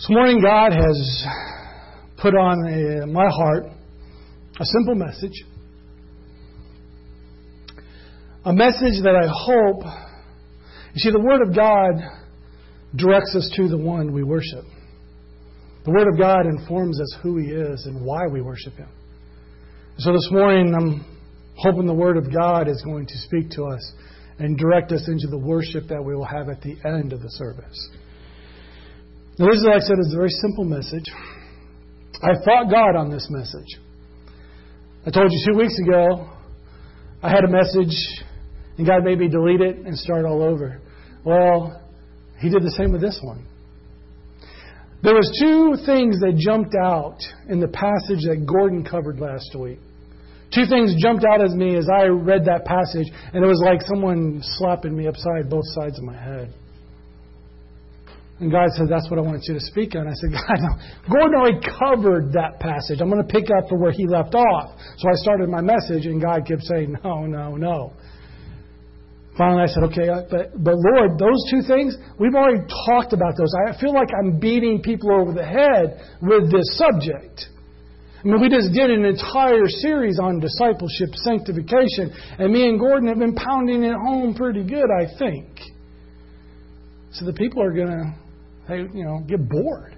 This morning, God has put on my heart a simple message. A message that I hope... You see, the Word of God directs us to the one we worship. The Word of God informs us who He is and why we worship Him. So this morning, I'm hoping the Word of God is going to speak to us and direct us into the worship that we will have at the end of the service. Now, this, like I said, is a very simple message. I fought God on this message. I told you 2 weeks ago, I had a message, and God made me delete it and start all over. Well, He did the same with this one. There was two things that jumped out in the passage that Gordon covered last week. Two things jumped out at me as I read that passage, and it was like someone slapping me upside both sides of my head. And God said, that's what I want you to speak on. I said, God, no. Gordon already covered that passage. I'm going to pick up from where he left off. So I started my message, and God kept saying, no. Finally, I said, okay, but Lord, those two things, we've already talked about those. I feel like I'm beating people over the head with this subject. I mean, we just did an entire series on discipleship, sanctification, and me and Gordon have been pounding it home pretty good, I think. So the people are going to, get bored.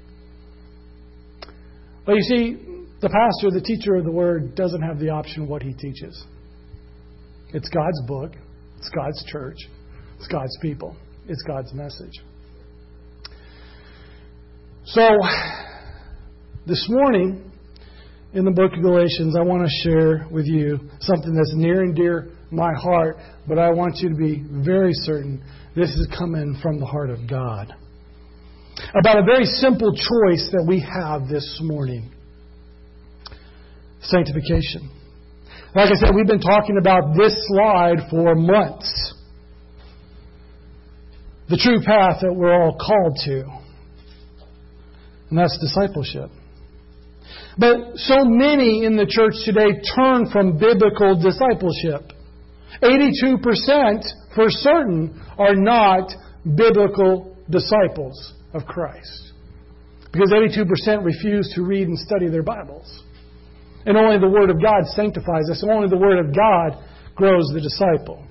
But you see, the pastor, the teacher of the Word, doesn't have the option of what he teaches. It's God's book. It's God's church. It's God's people. It's God's message. So, this morning, in the book of Galatians, I want to share with you something that's near and dear my heart, but I want you to be very certain this is coming from the heart of God. About a very simple choice that we have this morning. Sanctification. Like I said, we've been talking about this slide for months. The true path that we're all called to. And that's discipleship. But so many in the church today turn from biblical discipleship. 82% for certain are not biblical disciples of Christ. Because 82% refuse to read and study their Bibles. And only the Word of God sanctifies us. Only the Word of God grows the disciple.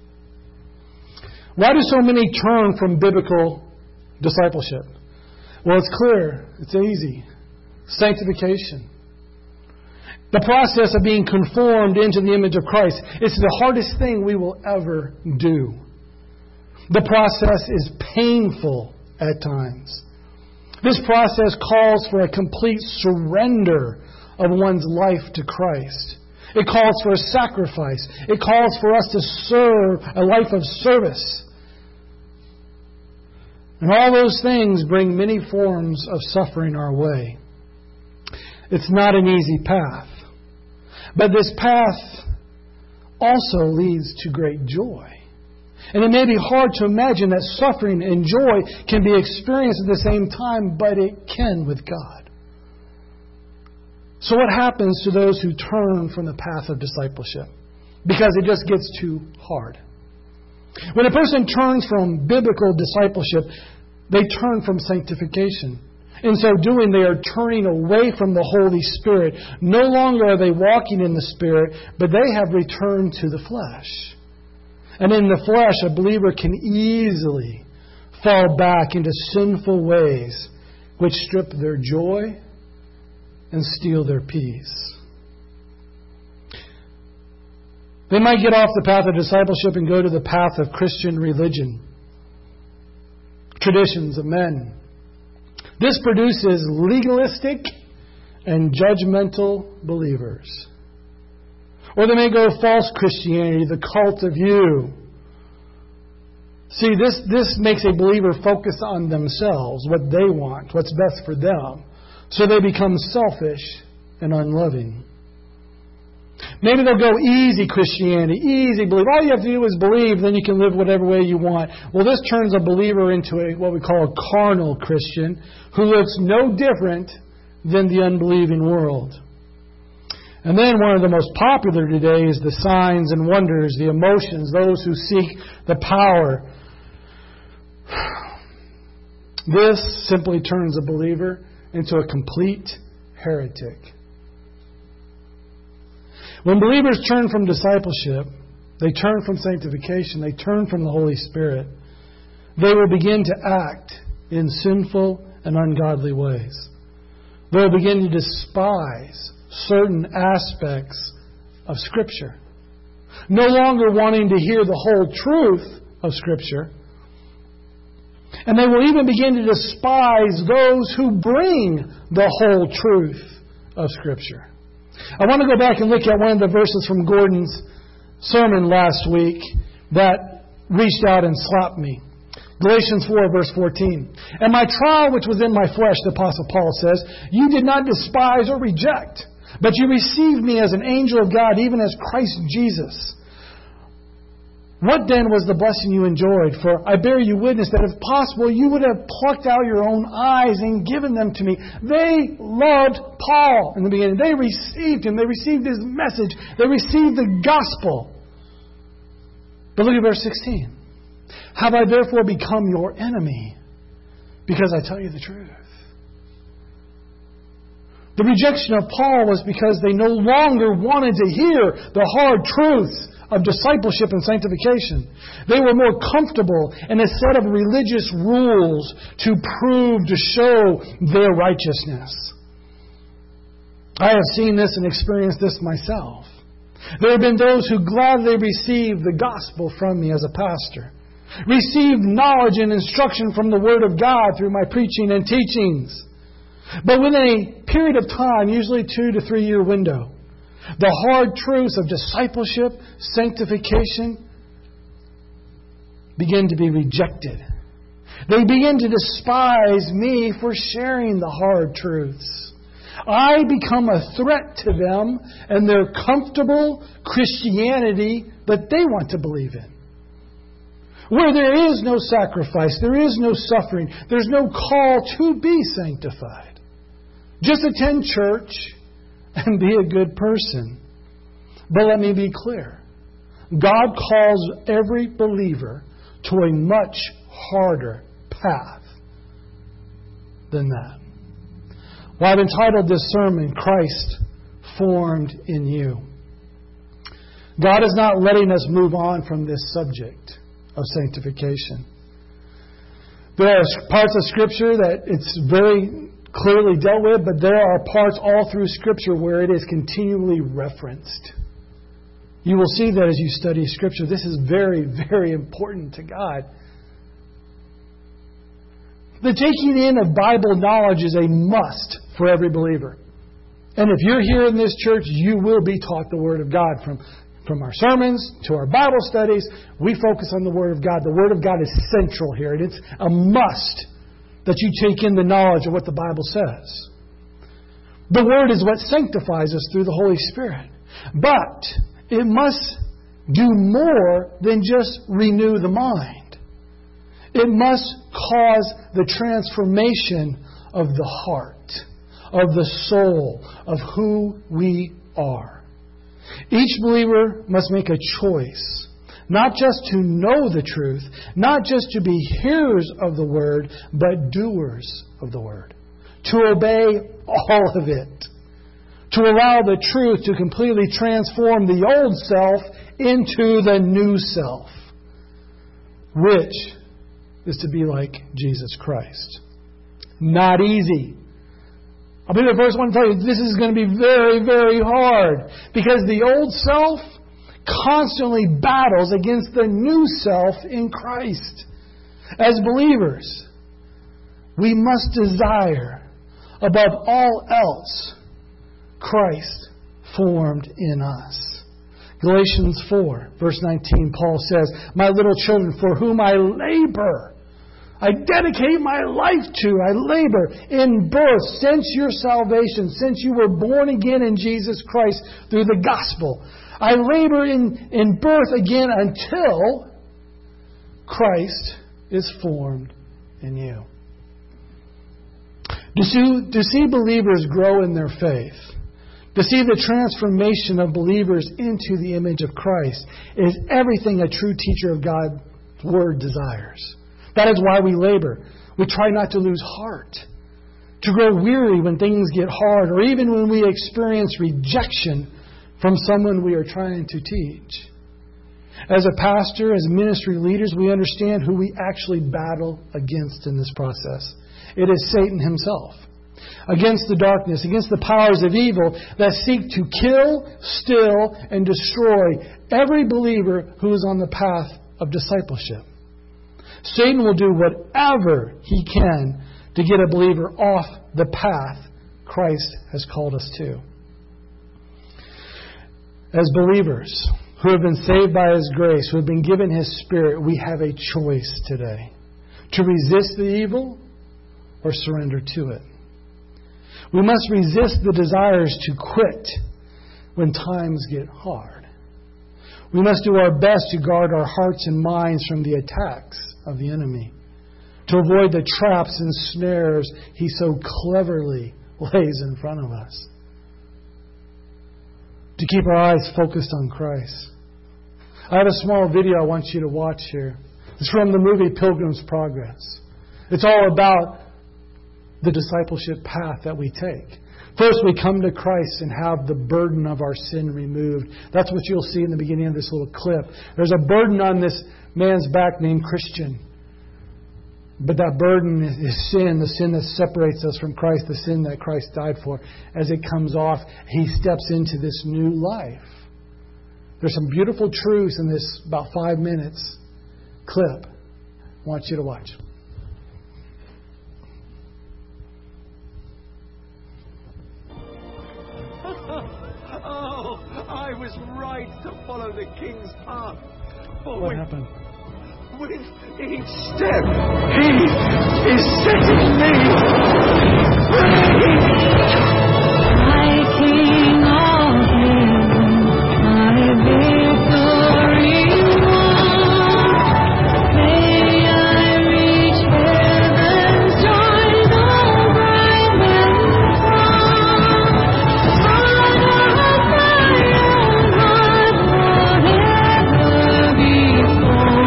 Why do so many turn from biblical discipleship? Well, it's clear. It's easy. Sanctification. The process of being conformed into the image of Christ. It's the hardest thing we will ever do. The process is painful at times. This process calls for a complete surrender of one's life to Christ. It calls for a sacrifice. It calls for us to serve a life of service. And all those things bring many forms of suffering our way. It's not an easy path. But this path also leads to great joy. And it may be hard to imagine that suffering and joy can be experienced at the same time, but it can with God. So what happens to those who turn from the path of discipleship? Because it just gets too hard. When a person turns from biblical discipleship, they turn from sanctification. In so doing, they are turning away from the Holy Spirit. No longer are they walking in the Spirit, but they have returned to the flesh. And in the flesh, a believer can easily fall back into sinful ways which strip their joy and steal their peace. They might get off the path of discipleship and go to the path of Christian religion, traditions of men. This produces legalistic and judgmental believers. Or they may go false Christianity, the cult of you. See, this makes a believer focus on themselves, what they want, what's best for them. So they become selfish and unloving. Maybe they'll go easy Christianity, easy belief. All you have to do is believe, then you can live whatever way you want. Well, this turns a believer into what we call a carnal Christian who looks no different than the unbelieving world. And then one of the most popular today is the signs and wonders, the emotions, those who seek the power. This simply turns a believer into a complete heretic. When believers turn from discipleship, they turn from sanctification, they turn from the Holy Spirit, they will begin to act in sinful and ungodly ways. They will begin to despise certain aspects of Scripture, no longer wanting to hear the whole truth of Scripture. And they will even begin to despise those who bring the whole truth of Scripture. I want to go back and look at one of the verses from Gordon's sermon last week that reached out and slapped me. Galatians 4, verse 14. And my trial which was in my flesh, the Apostle Paul says, you did not despise or reject, but you received me as an angel of God, even as Christ Jesus. What then was the blessing you enjoyed? For I bear you witness that if possible you would have plucked out your own eyes and given them to me. They loved Paul in the beginning. They received him. They received his message. They received the gospel. But look at verse 16. Have I therefore become your enemy because I tell you the truth? The rejection of Paul was because they no longer wanted to hear the hard truths of discipleship and sanctification. They were more comfortable in a set of religious rules to prove, to show their righteousness. I have seen this and experienced this myself. There have been those who gladly received the gospel from me as a pastor, received knowledge and instruction from the Word of God through my preaching and teachings. But within a period of time, usually 2 to 3 year window, the hard truths of discipleship, sanctification, begin to be rejected. They begin to despise me for sharing the hard truths. I become a threat to them and their comfortable Christianity that they want to believe in. Where there is no sacrifice, there is no suffering, there's no call to be sanctified. Just attend church and be a good person. But let me be clear. God calls every believer to a much harder path than that. Well, I've entitled this sermon, Christ Formed in You. God is not letting us move on from this subject of sanctification. There are parts of Scripture that it's very clearly dealt with, but there are parts all through Scripture where it is continually referenced. You will see that as you study Scripture. This is very, very important to God. The taking in of Bible knowledge is a must for every believer. And if you're here in this church, you will be taught the Word of God. From our sermons to our Bible studies, we focus on the Word of God. The Word of God is central here, and it's a must that you take in the knowledge of what the Bible says. The Word is what sanctifies us through the Holy Spirit. But it must do more than just renew the mind. It must cause the transformation of the heart, of the soul, of who we are. Each believer must make a choice, not just to know the truth, not just to be hearers of the Word, but doers of the Word. To obey all of it. To allow the truth to completely transform the old self into the new self, which is to be like Jesus Christ. Not easy. I'll be the first one to tell you, this is going to be very, very hard. Because the old self constantly battles against the new self in Christ. As believers, we must desire, above all else, Christ formed in us. Galatians 4, verse 19, Paul says, my little children, for whom I labor, I dedicate my life to, I labor in birth, since your salvation, since you were born again in Jesus Christ through the gospel. I labor in birth again until Christ is formed in you. To see believers grow in their faith, to see the transformation of believers into the image of Christ, is everything a true teacher of God's Word desires. That is why we labor. We try not to lose heart, to grow weary when things get hard, or even when we experience rejection from someone we are trying to teach. As a pastor, as ministry leaders, we understand who we actually battle against in this process. It is Satan himself. Against the darkness, against the powers of evil that seek to kill, steal, and destroy every believer who is on the path of discipleship. Satan will do whatever he can to get a believer off the path Christ has called us to. As believers who have been saved by His grace, who have been given His Spirit, we have a choice today to resist the evil or surrender to it. We must resist the desires to quit when times get hard. We must do our best to guard our hearts and minds from the attacks of the enemy, to avoid the traps and snares he so cleverly lays in front of us, to keep our eyes focused on Christ. I have a small video I want you to watch here. It's from the movie Pilgrim's Progress. It's all about the discipleship path that we take. First, we come to Christ and have the burden of our sin removed. That's what you'll see in the beginning of this little clip. There's a burden on this man's back named Christian. But that burden is sin, the sin that separates us from Christ, the sin that Christ died for. As it comes off, he steps into this new life. There's some beautiful truths in this about 5 minutes clip. I want you to watch. Oh, I was right to follow the king's path. But what happened? With each step, he is setting me free. My King of heaven, my victory won. May I reach heaven's joy, the bright and strong. Father of my own heart, forever before.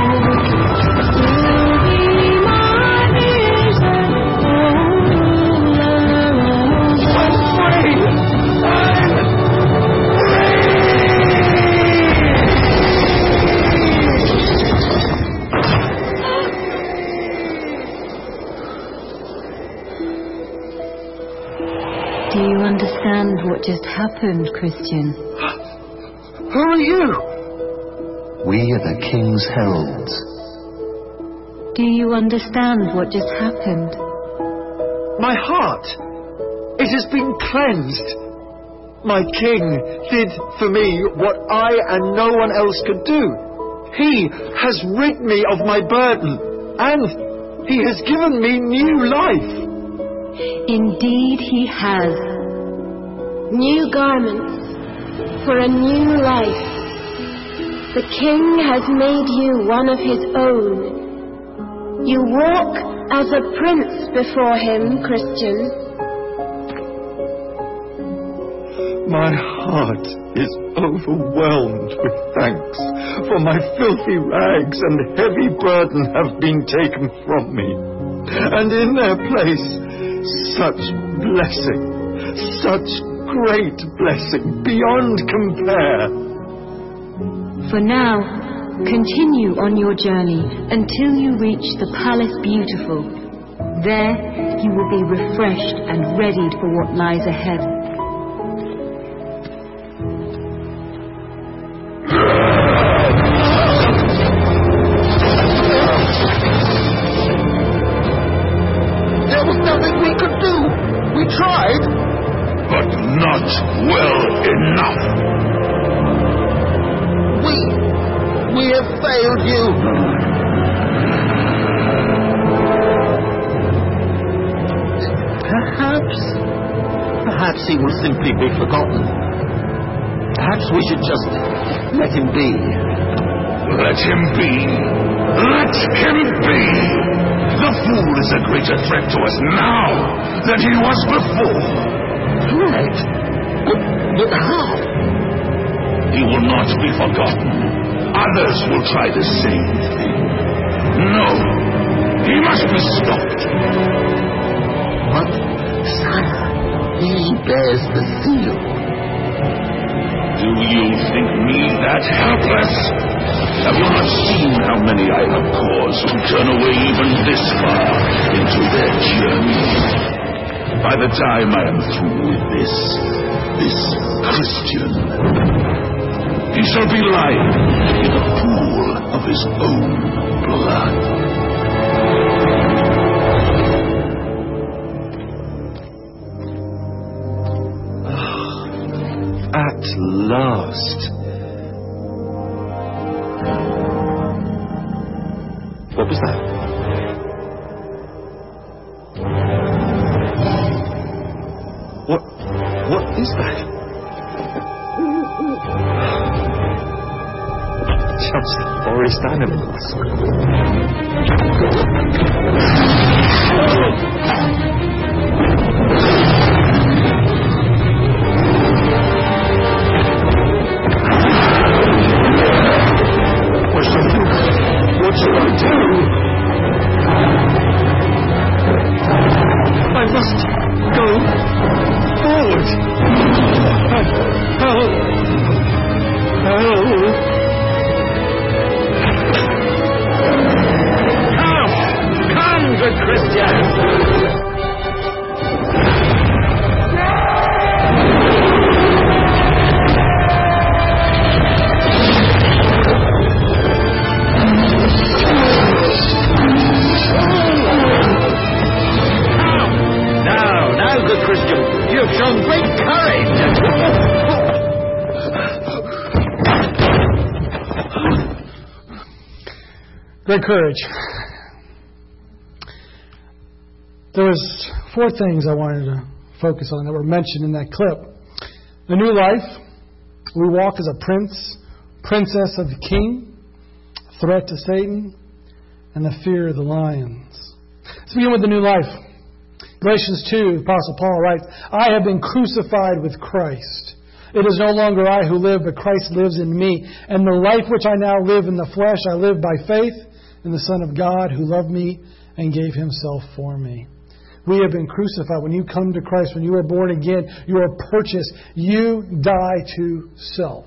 Do you understand what just happened, Christian? Who are you? We are the king's heralds. Do you understand what just happened? My heart, it has been cleansed. My king did for me what I and no one else could do. He has rid me of my burden, and he has given me new life. Indeed he has. New garments for a new life. The King has made you one of his own. You walk as a prince before him, Christian. My heart is overwhelmed with thanks, for my filthy rags and heavy burden have been taken from me, and in their place such blessing, such great blessing beyond compare. For now, continue on your journey until you reach the Palace Beautiful. There, you will be refreshed and readied for what lies ahead. There was nothing we could do. We tried, but not well enough. We have failed you. Perhaps he will simply be forgotten. Perhaps we should just let him be. Let him be. Let him be. The fool is a greater threat to us now than he was before. Threat? But how? He will not be forgotten. Others will try the same thing. No, He must be stopped. But, sire, he bears the seal. Do you think me that helpless? Have you not seen how many I have caused to turn away even this far into their journey? By the time I am through with this Christian, he shall be lying in a pool of his own blood. At last. What was that? What is that? Just forest animals. What shall I do? I must go forward. Help! Come, good Christian! Good Christian, you have shown great courage. Great courage. There was 4 things I wanted to focus on that were mentioned in that clip. The new life. We walk as a prince, princess of the king, threat to Satan, and the fear of the lions. Let's begin with the new life. Galatians 2, Apostle Paul writes, I have been crucified with Christ. It is no longer I who live, but Christ lives in me. And the life which I now live in the flesh, I live by faith in the Son of God who loved me and gave himself for me. We have been crucified. When you come to Christ, when you are born again, you are purchased. You die to self.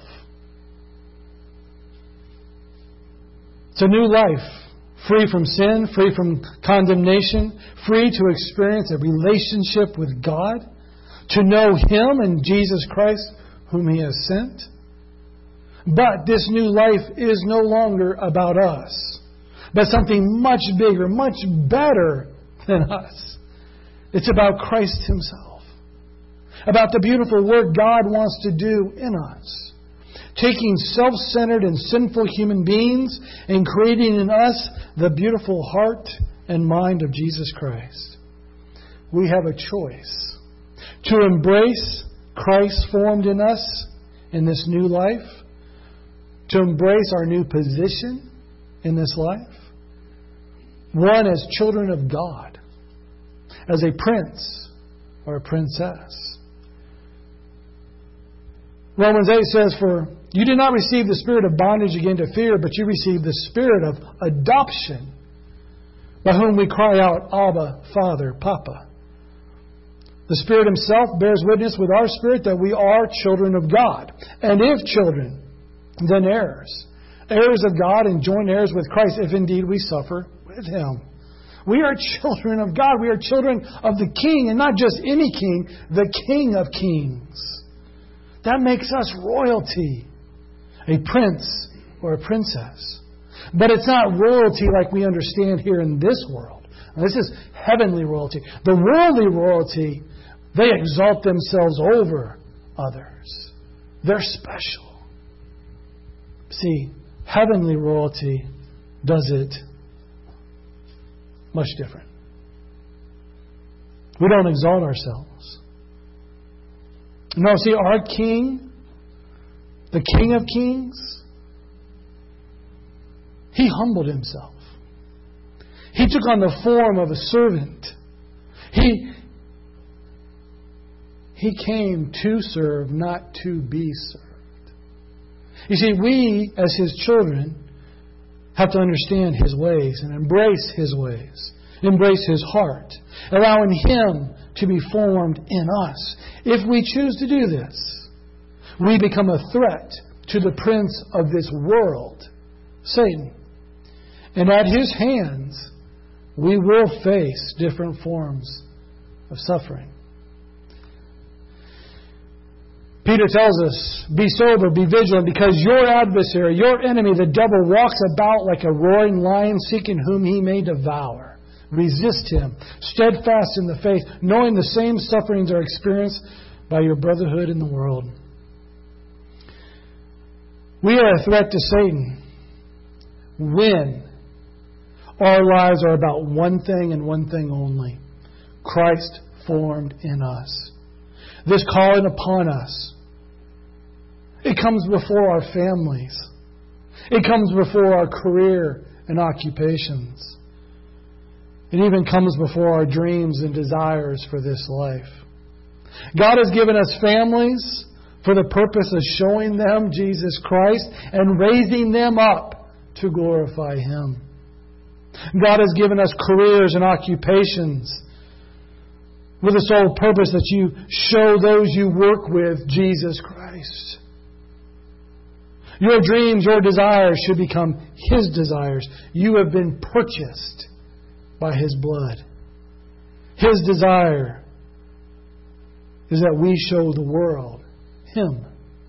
It's a new life. Free from sin, free from condemnation, free to experience a relationship with God, to know Him and Jesus Christ, whom He has sent. But this new life is no longer about us, but something much bigger, much better than us. It's about Christ Himself, about the beautiful work God wants to do in us. Taking self-centered and sinful human beings and creating in us the beautiful heart and mind of Jesus Christ. We have a choice to embrace Christ formed in us in this new life, to embrace our new position in this life. One, as children of God, as a prince or a princess. Romans 8 says, For you did not receive the spirit of bondage again to fear, but you received the spirit of adoption, by whom we cry out, Abba, Father, Papa. The Spirit Himself bears witness with our spirit that we are children of God. And if children, then heirs. Heirs of God and joint heirs with Christ, if indeed we suffer with Him. We are children of God. We are children of the King, and not just any King, the King of Kings. That makes us royalty, a prince or a princess. But it's not royalty like we understand here in this world. Now, this is heavenly royalty. The worldly royalty, they exalt themselves over others. They're special. See, heavenly royalty does it much different. We don't exalt ourselves. No, see, our King, the King of Kings, He humbled Himself. He took on the form of a servant. He came to serve, not to be served. You see, we, as His children, have to understand His ways and embrace His ways, embrace His heart, allowing Him to be formed in us. If we choose to do this, we become a threat to the prince of this world, Satan. And at his hands, we will face different forms of suffering. Peter tells us, be sober, be vigilant, because your adversary, your enemy, the devil, walks about like a roaring lion, seeking whom he may devour. Resist him, steadfast in the faith, knowing the same sufferings are experienced by your brotherhood in the world. We are a threat to Satan when our lives are about one thing and one thing only: Christ formed in us. This calling upon us, it comes before our families. It comes before our career and occupations. It even comes before our dreams and desires for this life. God has given us families for the purpose of showing them Jesus Christ and raising them up to glorify Him. God has given us careers and occupations with the sole purpose that you show those you work with Jesus Christ. Your dreams, your desires should become His desires. You have been purchased by His blood. His desire is that we show the world Him.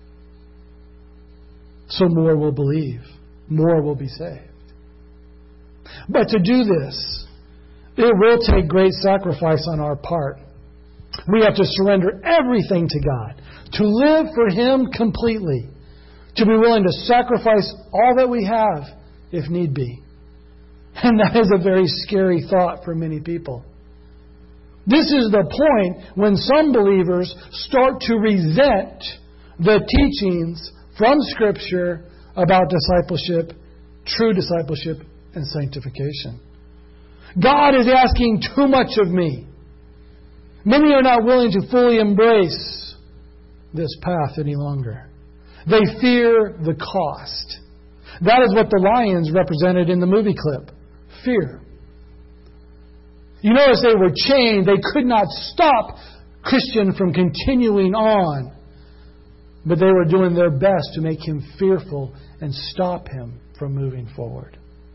So more will believe. More will be saved. But to do this, it will take great sacrifice on our part. We have to surrender everything to God, to live for Him completely, to be willing to sacrifice all that we have if need be. And that is a very scary thought for many people. This is the point when some believers start to resent the teachings from Scripture about discipleship, true discipleship, and sanctification. God is asking too much of me. Many are not willing to fully embrace this path any longer. They fear the cost. That is what the lions represented in the movie clip. Fear. You notice they were chained. They could not stop Christian from continuing on. But they were doing their best to make him fearful and stop him from moving forward.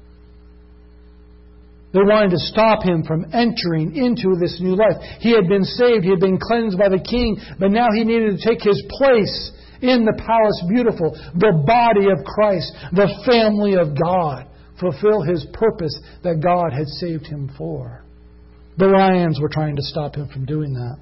They wanted to stop him from entering into this new life. He had been saved. He had been cleansed by the King. But now he needed to take his place in the palace beautiful, the body of Christ, the family of God, fulfill his purpose that God had saved him for. The lions were trying to stop him from doing that.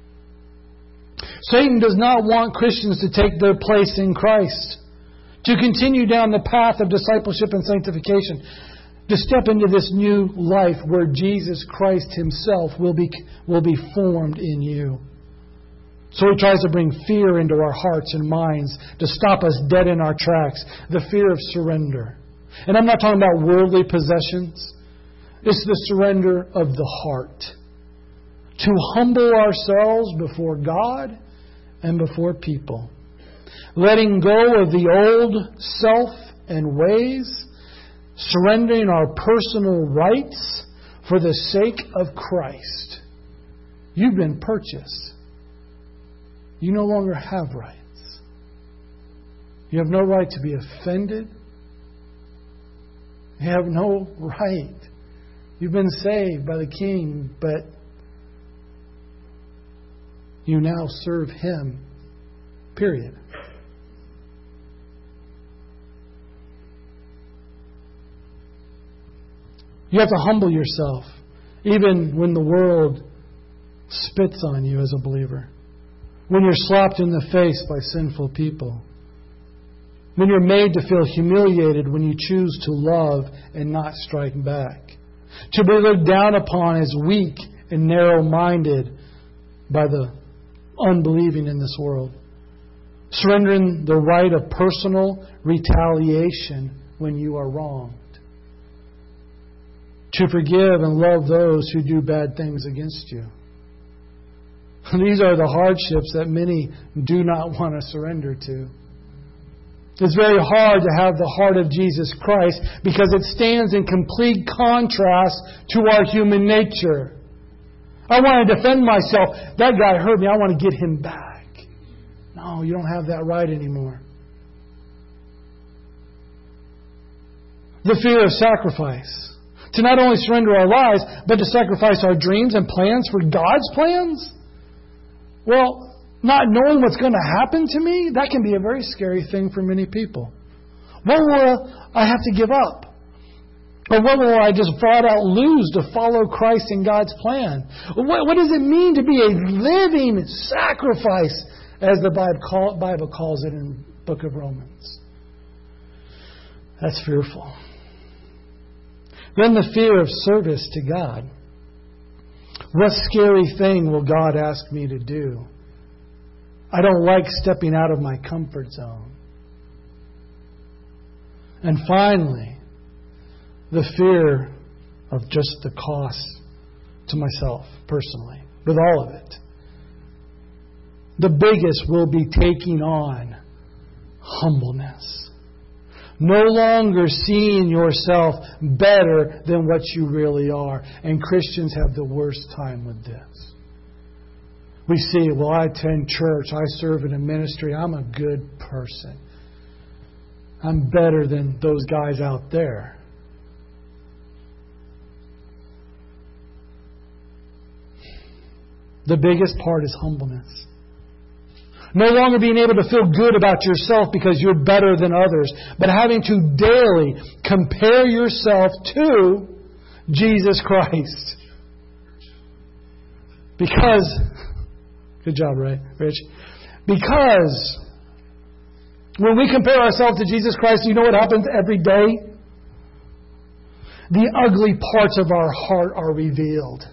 Satan does not want Christians to take their place in Christ, to continue down the path of discipleship and sanctification, to step into this new life where Jesus Christ Himself will be formed in you. So he tries to bring fear into our hearts and minds to stop us dead in our tracks, the fear of surrender. And I'm not talking about worldly possessions. It's the surrender of the heart. To humble ourselves before God and before people. Letting go of the old self and ways. Surrendering our personal rights for the sake of Christ. You've been purchased. You no longer have rights. You have no right to be offended. You have no right. You've been saved by the King, but you now serve Him. Period. You have to humble yourself, even when the world spits on you as a believer. When you're slapped in the face by sinful people. When you're made to feel humiliated when you choose to love and not strike back. To be looked down upon as weak and narrow-minded by the unbelieving in this world. Surrendering the right of personal retaliation when you are wronged. To forgive and love those who do bad things against you. These are the hardships that many do not want to surrender to. It's very hard to have the heart of Jesus Christ because it stands in complete contrast to our human nature. I want to defend myself. That guy hurt me. I want to get him back. No, you don't have that right anymore. The fear of sacrifice. To not only surrender our lives, but to sacrifice our dreams and plans for God's plans? Well, not knowing what's going to happen to me, that can be a very scary thing for many people. What will I have to give up? Or what will I just flat out lose to follow Christ in God's plan? What does it mean to be a living sacrifice, as the Bible calls it in the book of Romans? That's fearful. Then the fear of service to God. What scary thing will God ask me to do? I don't like stepping out of my comfort zone. And finally, the fear of just the cost to myself personally, with all of it. The biggest will be taking on humbleness. No longer seeing yourself better than what you really are. And Christians have the worst time with this. We see, well, I attend church, I serve in a ministry, I'm a good person. I'm better than those guys out there. The biggest part is humbleness. No longer being able to feel good about yourself because you're better than others, but having to daily compare yourself to Jesus Christ. Because, good job, Rich. Because when we compare ourselves to Jesus Christ, you know what happens every day? The ugly parts of our heart are revealed.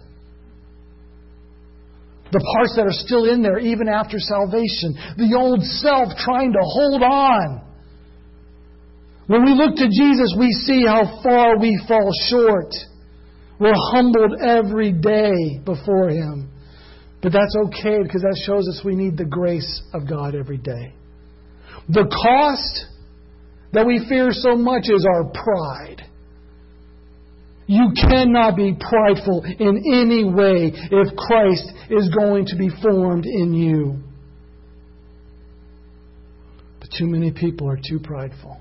The parts that are still in there even after salvation. The old self trying to hold on. When we look to Jesus, we see how far we fall short. We're humbled every day before Him. But that's okay, because that shows us we need the grace of God every day. The cost that we fear so much is our pride. You cannot be prideful in any way if Christ is going to be formed in you. But too many people are too prideful.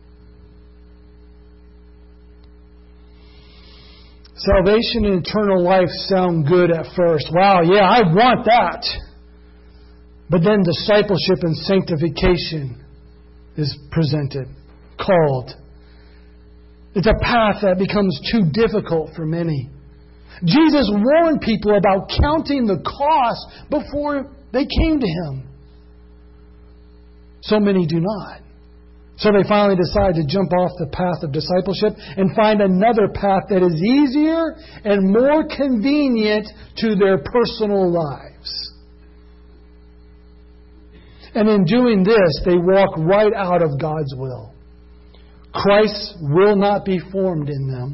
Salvation and eternal life sound good at first. Wow, yeah, I want that. But then discipleship and sanctification is presented, called. It's a path that becomes too difficult for many. Jesus warned people about counting the cost before they came to Him. So many do not. So they finally decide to jump off the path of discipleship and find another path that is easier and more convenient to their personal lives. And in doing this, they walk right out of God's will. Christ will not be formed in them.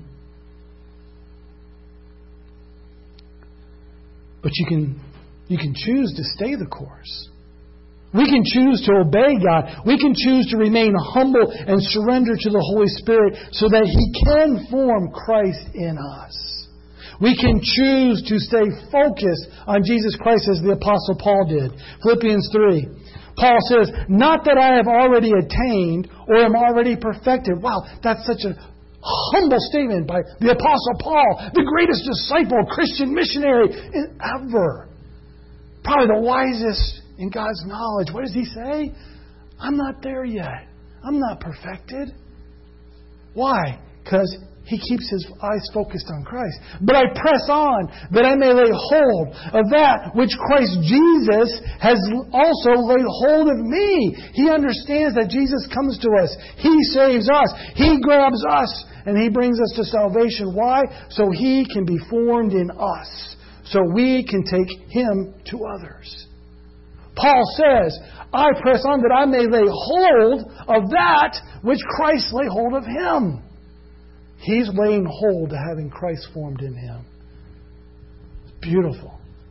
But you can choose to stay the course. We can choose to obey God. We can choose to remain humble and surrender to the Holy Spirit so that He can form Christ in us. We can choose to stay focused on Jesus Christ as the Apostle Paul did. Philippians 3. Paul says, not that I have already attained or am already perfected. Wow, that's such a humble statement by the Apostle Paul, the greatest disciple, Christian missionary ever. Probably the wisest in God's knowledge. What does he say? I'm not there yet. I'm not perfected. Why? Because he keeps his eyes focused on Christ. But I press on that I may lay hold of that which Christ Jesus has also laid hold of me. He understands that Jesus comes to us. He saves us. He grabs us and He brings us to salvation. Why? So He can be formed in us. So we can take Him to others. Paul says, I press on that I may lay hold of that which Christ laid hold of him. He's laying hold to having Christ formed in him. It's beautiful.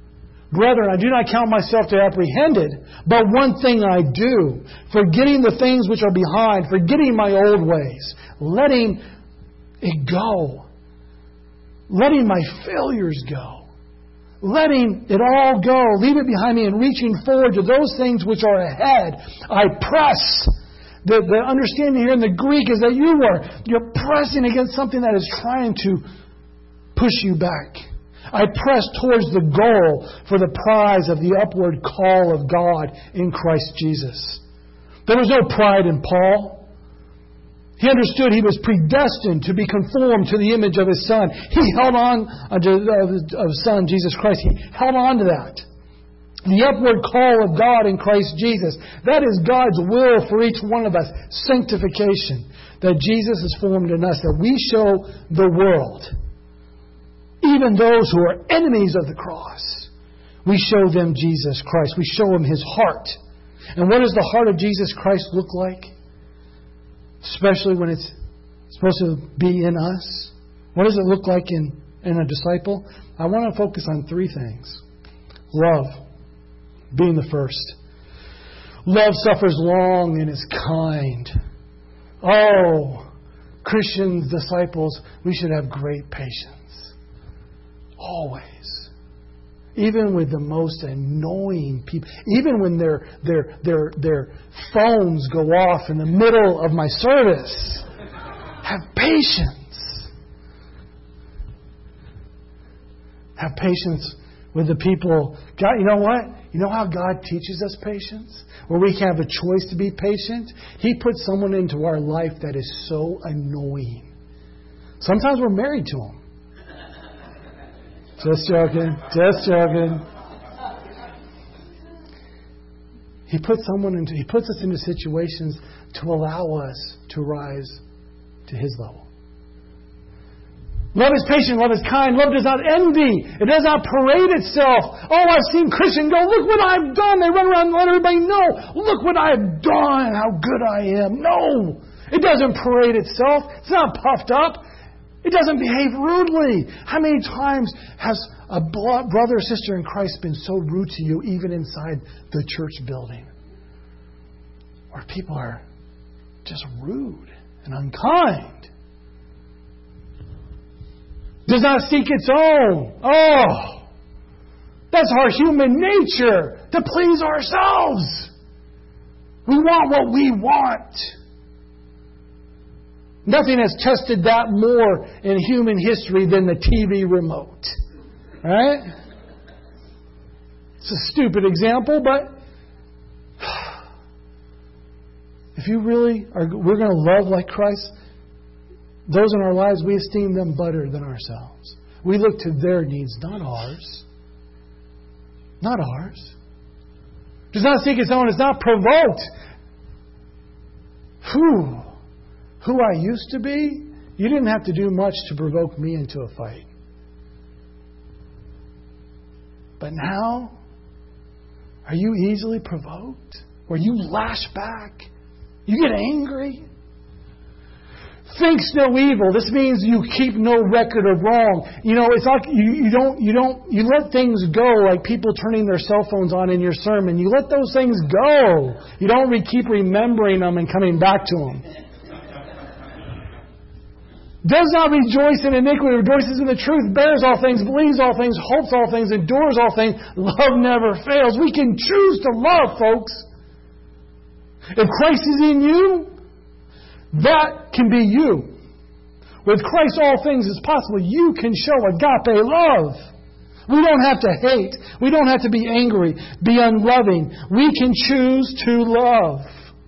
Brethren, I do not count myself to have apprehended, but one thing I do, forgetting the things which are behind, forgetting my old ways, letting it go, letting my failures go, letting it all go, leave it behind me, and reaching forward to those things which are ahead. I press. The understanding here in the Greek is that you're pressing against something that is trying to push you back. I press towards the goal for the prize of the upward call of God in Christ Jesus. There was no pride in Paul. He understood he was predestined to be conformed to the image of His Son. He held on to His Son, Jesus Christ. He held on to that. The upward call of God in Christ Jesus. That is God's will for each one of us. Sanctification. That Jesus is formed in us. That we show the world, even those who are enemies of the cross, we show them Jesus Christ. We show them His heart. And what does the heart of Jesus Christ look like? Especially when it's supposed to be in us. What does it look like in a disciple? I want to focus on three things. Love, being the first. Love suffers long and is kind. Oh, Christian disciples, we should have great patience. Always. Even with the most annoying people. Even when their phones go off in the middle of my service. Have patience. Have patience with the people. God, you know what? You know how God teaches us patience? Where we can have a choice to be patient? He puts someone into our life that is so annoying. Sometimes we're married to them. Just joking. Just joking. He puts us into situations to allow us to rise to His level. Love is patient. Love is kind. Love does not envy. It does not parade itself. Oh, I've seen Christians go, look what I've done. They run around and let everybody know. Look what I've done. How good I am. No. It doesn't parade itself. It's not puffed up. It doesn't behave rudely. How many times has a brother or sister in Christ been so rude to you, even inside the church building? Where people are just rude and unkind. Does not seek its own. Oh, that's our human nature, to please ourselves. We want what we want. Nothing has tested that more in human history than the TV remote. Right? It's a stupid example, but if you really are, we're going to love like Christ, those in our lives, we esteem them better than ourselves. We look to their needs, not ours. Not ours. Does not seek its own, is not provoked. Who I used to be, you didn't have to do much to provoke me into a fight. But now, are you easily provoked? Or you lash back? You get angry? Thinks no evil. This means you keep no record of wrong. You know, it's like you let things go, like people turning their cell phones on in your sermon. You let those things go. You don't keep remembering them and coming back to them. Does not rejoice in iniquity, rejoices in the truth, bears all things, believes all things, hopes all things, endures all things. Love never fails. We can choose to love, folks. If Christ is in you, that can be you. With Christ, all things is possible. You can show agape love. We don't have to hate. We don't have to be angry, be unloving. We can choose to love.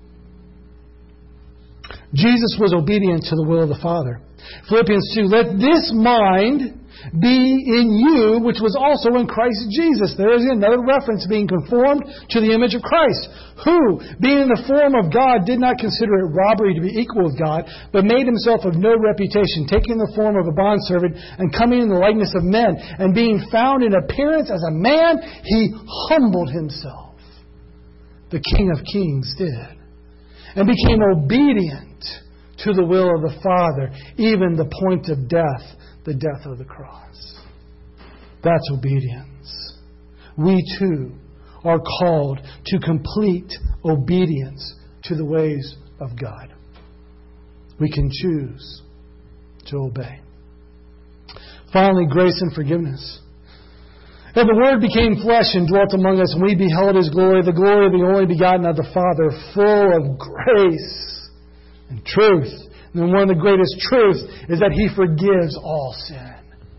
Jesus was obedient to the will of the Father. Philippians 2, let this mind be in you, which was also in Christ Jesus. There is another reference, being conformed to the image of Christ, who, being in the form of God, did not consider it robbery to be equal with God, but made Himself of no reputation, taking the form of a bondservant and coming in the likeness of men. And being found in appearance as a man, He humbled Himself. The King of Kings did. And became obedient to the will of the Father, even the point of death, the death of the cross. That's obedience. we too are called to complete obedience to the ways of God. We can choose to obey. Finally, grace and forgiveness. And the Word became flesh and dwelt among us, and we beheld His glory, the glory of the only begotten of the Father, full of grace and truth. And one of the greatest truths is that He forgives all sin.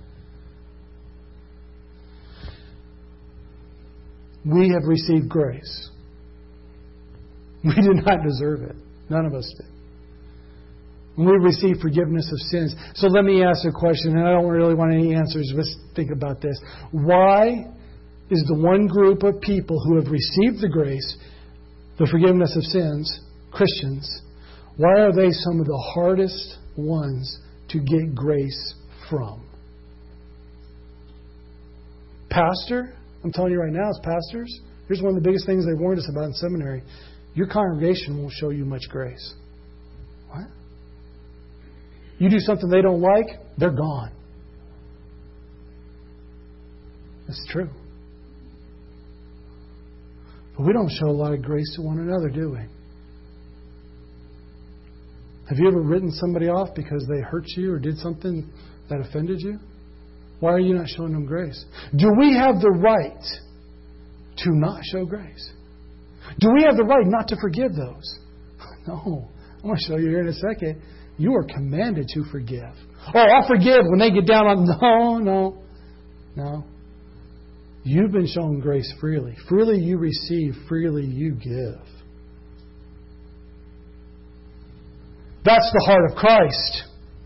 We have received grace. We did not deserve it. None of us did. And we received forgiveness of sins. So let me ask a question, and I don't really want any answers. Let's think about this. Why is the one group of people who have received the grace, the forgiveness of sins, Christians, why are they some of the hardest ones to get grace from? Pastor? I'm telling you right now, as pastors, here's one of the biggest things they warned us about in seminary. Your congregation won't show you much grace. What? You do something they don't like, they're gone. That's true. But we don't show a lot of grace to one another, do we? Have you ever written somebody off because they hurt you or did something that offended you? Why are you not showing them grace? Do we have the right to not show grace? Do we have the right not to forgive those? No. I'm going to show you here in a second. You are commanded to forgive. Oh, I'll forgive when they get down on... No. You've been shown grace freely. Freely you receive, freely you give. That's the heart of Christ.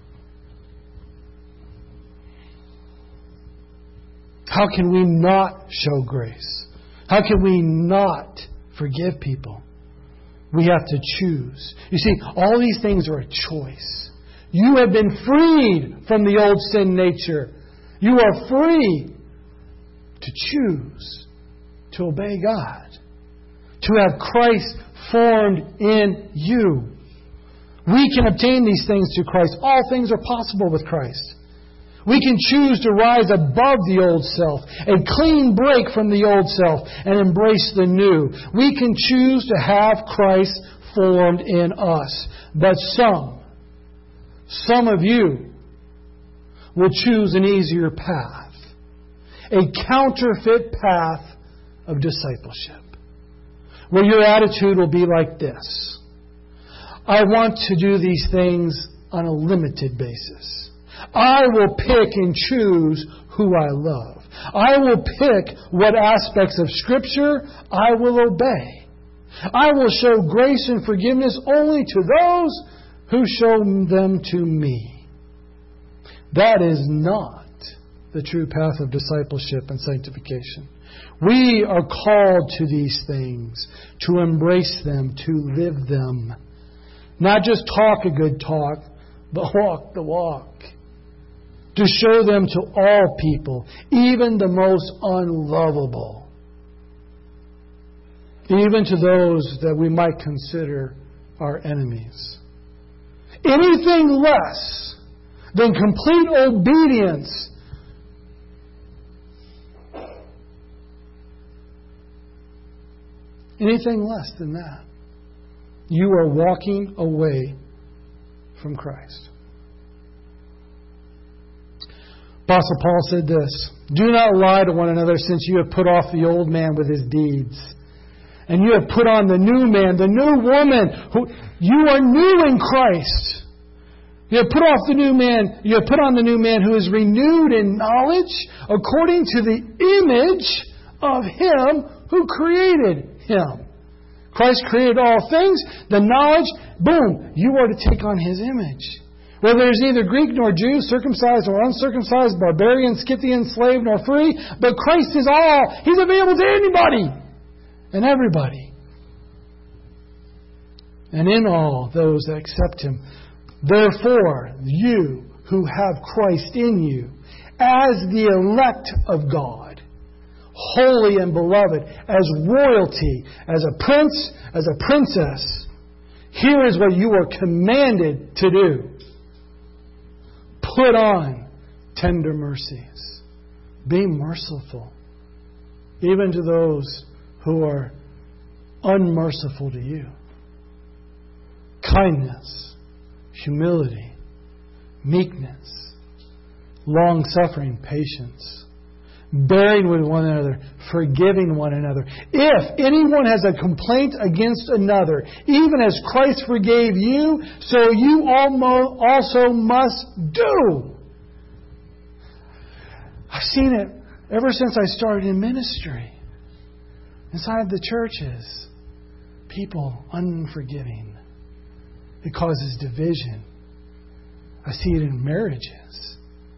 How can we not show grace? How can we not forgive people? We have to choose. You see, all these things are a choice. You have been freed from the old sin nature. You are free to choose to obey God, to have Christ formed in you. We can obtain these things through Christ. All things are possible with Christ. We can choose to rise above the old self, a clean break from the old self, and embrace the new. We can choose to have Christ formed in us. But some of you will choose an easier path, a counterfeit path of discipleship, where your attitude will be like this: I want to do these things on a limited basis. I will pick and choose who I love. I will pick what aspects of Scripture I will obey. I will show grace and forgiveness only to those who show them to me. That is not the true path of discipleship and sanctification. We are called to these things, to embrace them, to live them. Not just talk a good talk, but walk the walk. To show them to all people, even the most unlovable. Even to those that we might consider our enemies. Anything less than complete obedience anything less than that, you are walking away from Christ. Apostle Paul said this: do not lie to one another, since you have put off the old man with his deeds, and you have put on the new man, the new woman. You are new in Christ. You have put off the new man. You have put on the new man, who is renewed in knowledge according to the image of Him who created him. Christ created all things. The knowledge, boom, you are to take on His image. Whether there's neither Greek nor Jew, circumcised or uncircumcised, barbarian, Scythian, slave nor free, but Christ is all. He's available to anybody and everybody. And in all those that accept Him. Therefore, you who have Christ in you, as the elect of God, holy and beloved, as royalty, as a prince, as a princess, here is what you are commanded to do. Put on tender mercies. Be merciful. even to those who are unmerciful to you. Kindness, humility, meekness, long-suffering, patience, bearing with one another, forgiving one another. If anyone has a complaint against another, even as Christ forgave you, so you also must do. I've seen it ever since I started in ministry. Inside the churches, people unforgiving. It causes division. I see it in marriages.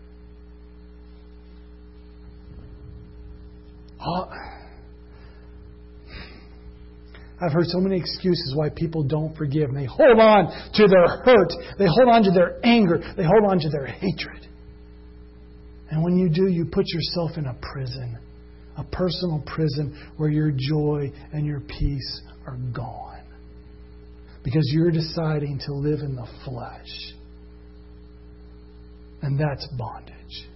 I've heard so many excuses why people don't forgive. And they hold on to their hurt. They hold on to their anger. They hold on to their hatred. And when you do, you put yourself in a prison. A personal prison where your joy and your peace are gone. Because you're deciding to live in the flesh. And that's bondage.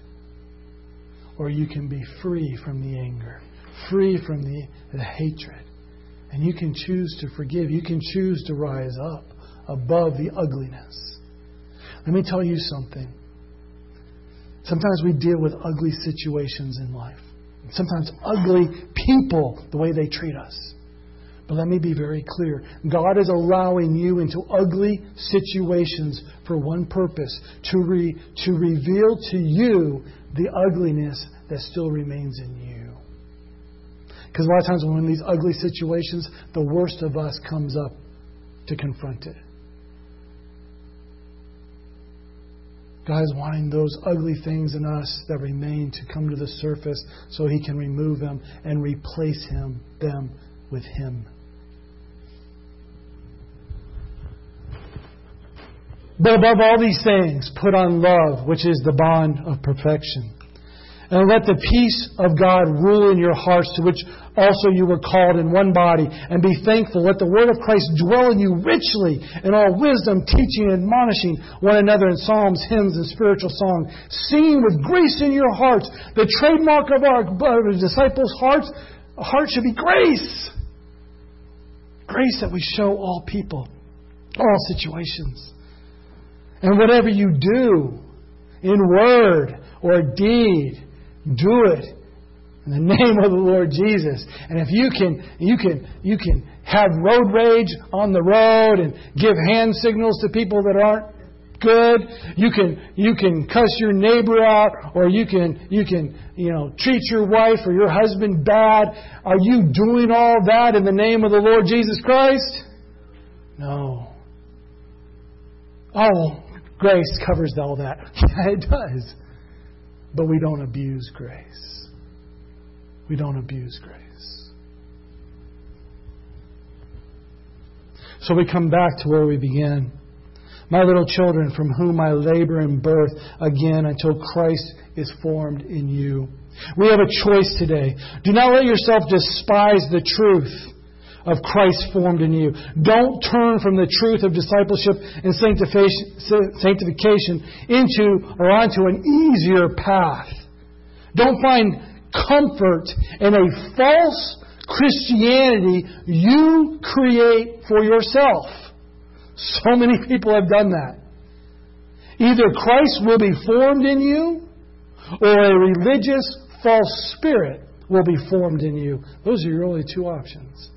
Or you can be free from the anger. Free from the hatred. And you can choose to forgive. You can choose to rise up above the ugliness. Let me tell you something. Sometimes we deal with ugly situations in life. Sometimes ugly people, the way they treat us. But let me be very clear. God is allowing you into ugly situations for one purpose. To reveal to you the ugliness that still remains in you. Because a lot of times when we're in these ugly situations, the worst of us comes up to confront it. God is wanting those ugly things in us that remain to come to the surface so He can remove them and replace them with Him. But above all these things, put on love, which is the bond of perfection. And let the peace of God rule in your hearts, to which also you were called in one body. And be thankful. Let the word of Christ dwell in you richly in all wisdom, teaching and admonishing one another in psalms, hymns, and spiritual songs, singing with grace in your hearts. The trademark of our disciples' heart should be grace. Grace that we show all people, all situations. And whatever you do, in word or deed, do it in the name of the Lord Jesus. And if you can have road rage on the road and give hand signals to people that aren't good. You can cuss your neighbor out, or you can treat your wife or your husband bad. Are you doing all that in the name of the Lord Jesus Christ? No. Oh, grace covers all that. Yeah, it does. But we don't abuse grace. We don't abuse grace. So we come back to where we began. My little children, from whom I labor in birth again until Christ is formed in you. We have a choice today. Do not let yourself despise the truth of Christ formed in you. Don't turn from the truth of discipleship and sanctification into or onto an easier path. Don't find comfort in a false Christianity you create for yourself. So many people have done that. Either Christ will be formed in you, or a religious false spirit will be formed in you. Those are your only two options.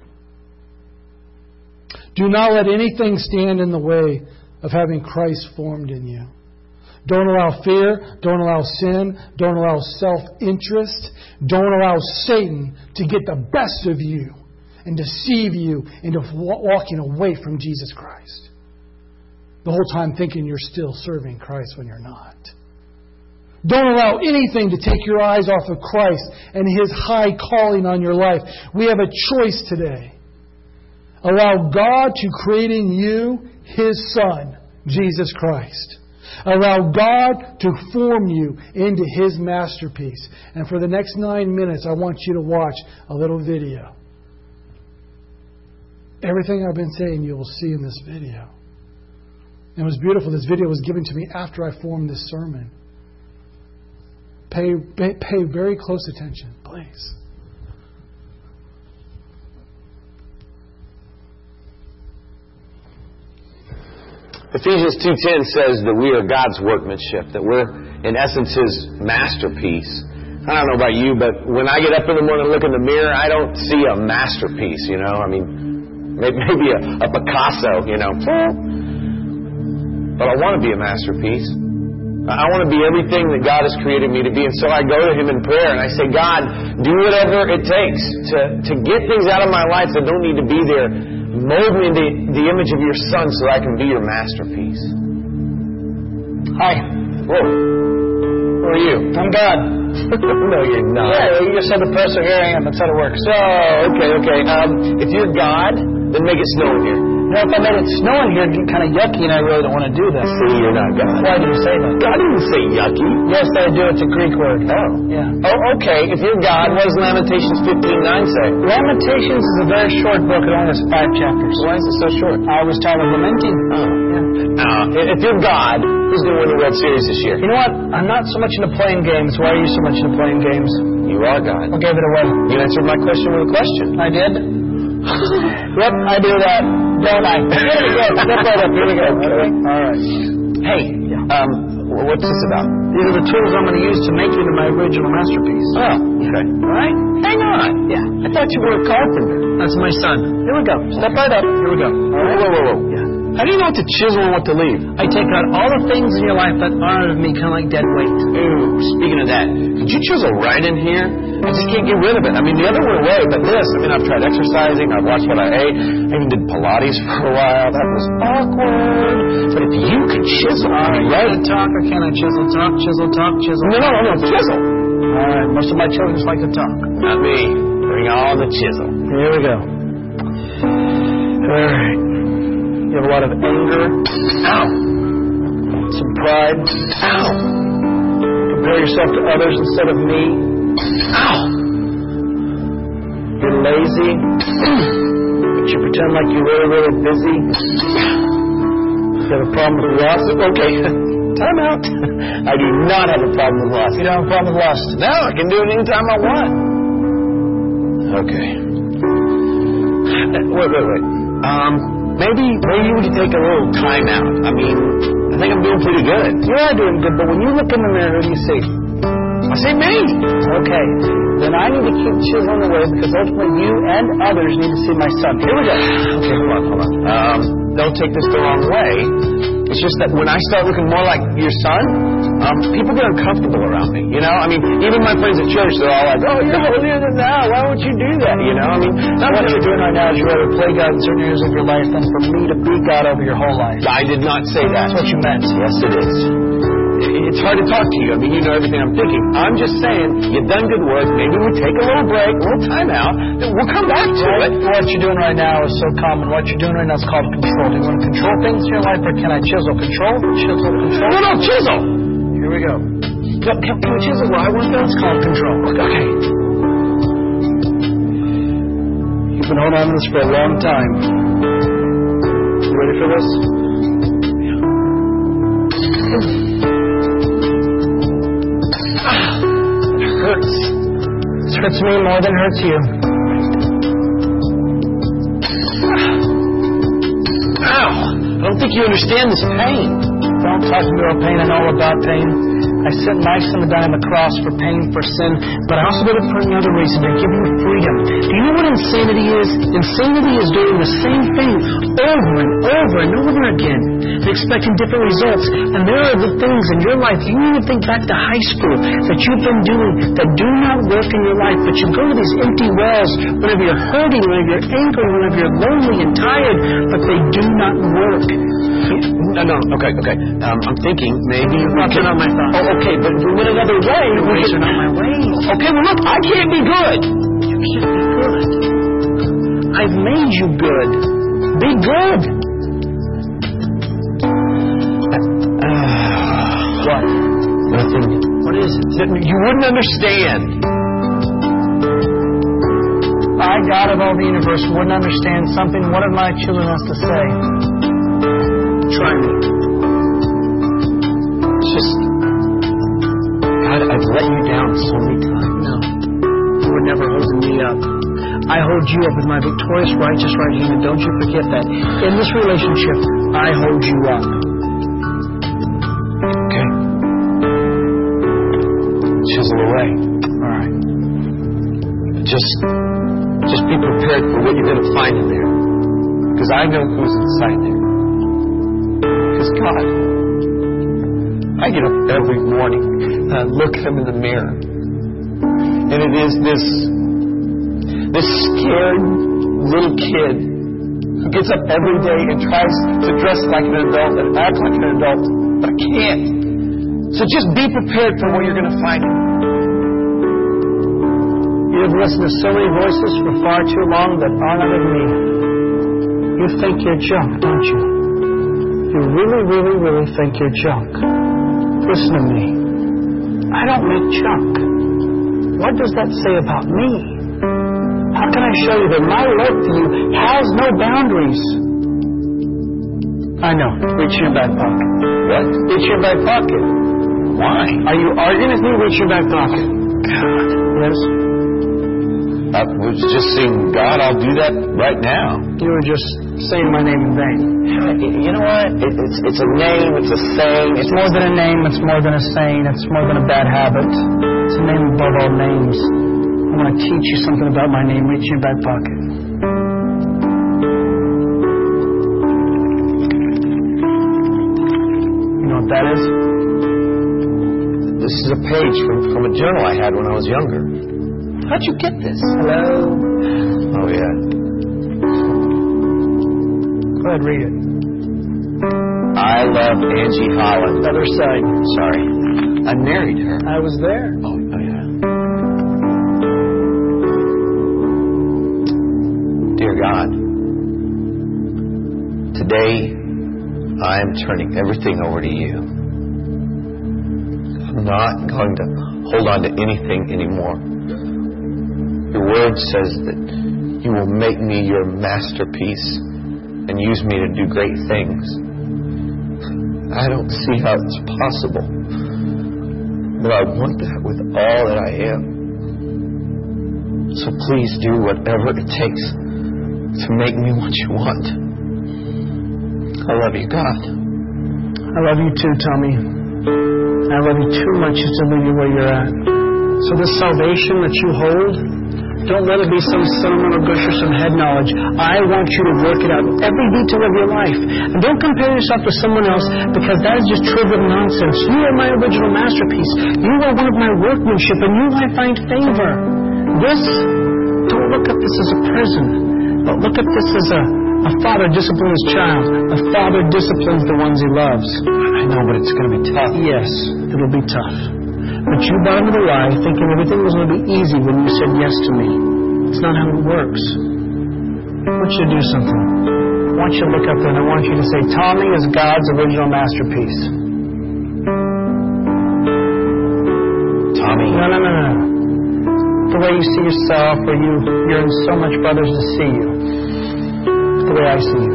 Do not let anything stand in the way of having Christ formed in you. Don't allow fear. Don't allow sin. Don't allow self-interest. Don't allow Satan to get the best of you and deceive you into walking away from Jesus Christ. The whole time thinking you're still serving Christ when you're not. Don't allow anything to take your eyes off of Christ and His high calling on your life. We have a choice today. Allow God to create in you His Son, Jesus Christ. Allow God to form you into His masterpiece. And for the next 9 minutes, I want you to watch a little video. Everything I've been saying you will see in this video. It was beautiful. This video was given to me after I formed this sermon. Pay very close attention, please. Ephesians 2:10 says that we are God's workmanship, that we're, in essence, His masterpiece. I don't know about you, but when I get up in the morning and look in the mirror, I don't see a masterpiece, you know. I mean, maybe a Picasso, you know. But I want to be a masterpiece. I want to be everything that God has created me to be. And so I go to Him in prayer and I say, God, do whatever it takes to get things out of my life that don't need to be there. Mold me into the image of your Son so I can be your masterpiece. Hi. Whoa. Who are you? I'm God. No, you're not. Yeah, you just said the press, so here I am. That's how it works. So, okay. If you're God, then make it snow in here. You know, if I made it snow in here, it'd get kind of yucky, and I really don't want to do that. See, you're not God. Why do you say that? God didn't say yucky. Yes, I do. It's a Greek word. Oh. Yeah. Oh, okay. If you're God, what does Lamentations 15:9 say? Lamentations is a very short book. It only has 5 chapters. Why is it so short? I was tired of lamenting. Oh. Yeah. If you're God, who's going to win the World Series this year? You know what? I'm not so much into playing games. Why are you so much into playing games? You are God. I gave it away. You answered my question with a question. I did? Yep, I do that. Don't I? Here we go. Step right up. Here we go. Okay. All right. Hey, what's this about? These are the tools I'm going to use to make you into my original masterpiece. Oh, okay. All right. Hang on. Yeah. I thought you were a carpenter. That's my son. Here we go. Step right up. Here we go. All right. Whoa. Yeah. How do you know what to chisel and what to leave? I take out all the things in your life that aren't of me, kind of like dead weight. Ooh, speaking of that, could you chisel right in here? I just can't get rid of it. I mean, the other went away, but this, I've tried exercising, I've watched what I ate, I even did Pilates for a while. That was awkward. But if you could chisel, Can I talk or can I chisel? Talk, chisel, talk, chisel. No, chisel. All right, most of my children just like to talk. Not me. Bring on the chisel. Here we go. All right. You have a lot of anger. Ow. Some pride. Ow. Compare yourself to others instead of me. Ow. You're lazy. But you pretend like you're really, really busy. You have a problem with lust. Okay. Time out. I do not have a problem with lust. You don't have a problem with lust? No, I can do it anytime I want. Okay. Wait. Maybe we could take a little time out. I think I'm doing pretty good. You are doing good, but when you look in the mirror, who do you see? I say me. Okay. Then I need to keep chiseling away because ultimately you and others need to see my son. Here we go. Okay, hold on. Don't take this the wrong way. It's just that when I start looking more like your son, people get uncomfortable around me. You know, even my friends at church, they're all like, "Oh, you're holier than thou. Why won't you do that?" You know, what you're doing right now is you'd rather play God in certain areas of your life than for me to be God over your whole life. I did not say that. That's what you meant. Yes, it is. It's hard to talk to you. You know everything I'm thinking. I'm just saying, you've done good work. Maybe we take a little break, a little time out. We'll come back to it. What you're doing right now is so common. What you're doing right now is called control. Do you want to control things in your life, or can I chisel? Control? No, chisel. Here we go. Can we chisel where I want to? It's called control. Okay. You've been holding on to this for a long time. You ready for this? Hurts. This hurts me more than it hurts you. Ow! I don't think you understand this pain. Don't talk to me about pain. I know all about pain. I sent my son to die on the cross for pain, for sin, but I also did it for another reason, to give you freedom. Do you know what insanity is? Insanity is doing the same thing over and over and over again, and expecting different results. And there are the things in your life, you even think back to high school, that you've been doing that do not work in your life, but you go to these empty wells whenever you're hurting, whenever you're angry, whenever you're lonely and tired, but they do not work. No, okay. I'm thinking maybe we They're not my thoughts. Oh, okay, but we went another way. Your ways are not my ways. Okay, well, look, I can't be good. You can't be good. I've made you good. Be good. What? Nothing. What is it? You wouldn't understand. I, God of all the universe, wouldn't understand something one of my children has to say. Try me. It's just, God, I've let you down so many times. No. You were never holding me up. I hold you up with my victorious, righteous right hand, and don't you forget that. In this relationship, I hold you up. just be prepared for what you're going to find in there. Because I know who's inside there. Because God, I get up every morning and I look at Him in the mirror. And it is this scared little kid who gets up every day and tries to dress like an adult and act like an adult, but I can't. So just be prepared for what you're going to find. You have listened to so many voices for far too long that are not of me. You think you're junk, don't you? You really, really, really think you're junk. Listen to me. I don't make junk. What does that say about me? How can I show you that my love for you has no boundaries? I know. Reach in your back pocket. What? Reach in your back pocket. Why? Are you arguing with me? Reach in your back pocket. God. Yes? I was just saying, God, I'll do that right now. You were just saying my name in vain. You know what? It's a name, it's a saying. It's more than a name, it's more than a saying, it's more than a bad habit. It's a name above all names. I want to teach you something about my name. Reach in your back pocket. You know what that is? This is a page from a journal I had when I was younger. How'd you get this? Hello? Oh, yeah. Go ahead, read it. I love Angie Holland. Other side. Sorry. I married her. I was there. Oh, yeah. Dear God, today I am turning everything over to you. I'm not going to hold on to anything anymore. Your word says that you will make me your masterpiece and use me to do great things. I don't see how it's possible, but I want that with all that I am. So please do whatever it takes to make me what you want. I love you, God. I love you too, Tommy. I love you too much just to leave you where you're at. So this salvation that you hold, don't let it be some sentimental gush or some head knowledge. I want you to work it out in every detail of your life. And don't compare yourself to someone else, because that is just trivial nonsense. You are my original masterpiece. You are one of my workmanship, and you I find favor. Don't look at this as a prison, but look at this as a father disciplines his child. A father disciplines the ones he loves. I know, but it's going to be tough. Yes, it'll be tough. But you bought into the lie thinking everything was going to be easy when you said yes to me. It's not how it works. I want you to do something. I want you to look up there and I want you to say, Tommy is God's original masterpiece. Tommy? No. The way you see yourself, where you yearn so much for others to see you. The way I see you.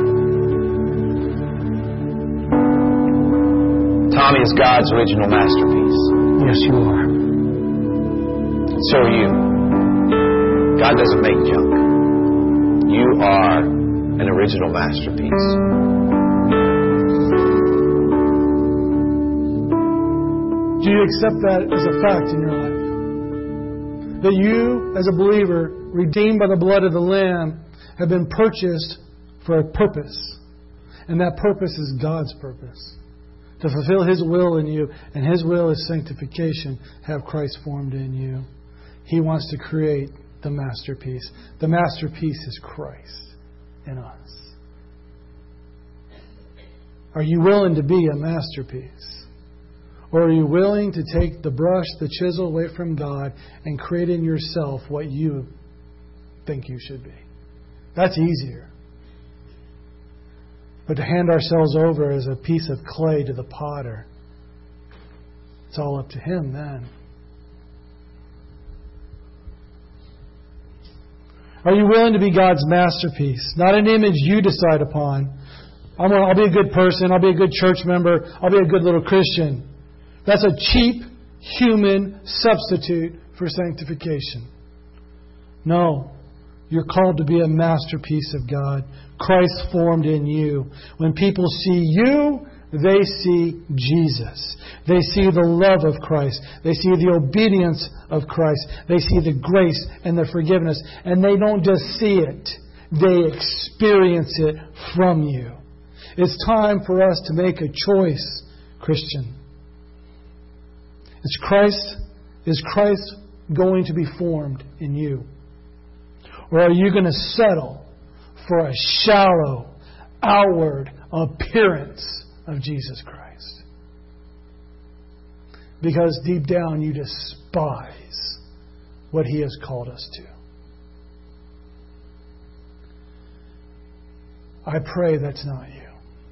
Tommy is God's original masterpiece. Yes, you are. So are you. God doesn't make junk. You are an original masterpiece. Do you accept that as a fact in your life? That you, as a believer, redeemed by the blood of the Lamb, have been purchased for a purpose. And that purpose is God's purpose. To fulfill His will in you, and His will is sanctification, have Christ formed in you. He wants to create the masterpiece. The masterpiece is Christ in us. Are you willing to be a masterpiece? Or are you willing to take the brush, the chisel away from God and create in yourself what you think you should be? That's easier. But to hand ourselves over as a piece of clay to the potter, it's all up to him then. Are you willing to be God's masterpiece? Not an image you decide upon. I'll be a good person. I'll be a good church member. I'll be a good little Christian. That's a cheap human substitute for sanctification. No. You're called to be a masterpiece of God. Christ formed in you. When people see you, they see Jesus. They see the love of Christ. They see the obedience of Christ. They see the grace and the forgiveness. And they don't just see it. They experience it from you. It's time for us to make a choice, Christian. Is Christ going to be formed in you? Or are you going to settle for a shallow, outward appearance of Jesus Christ? Because deep down you despise what He has called us to. I pray that's not you.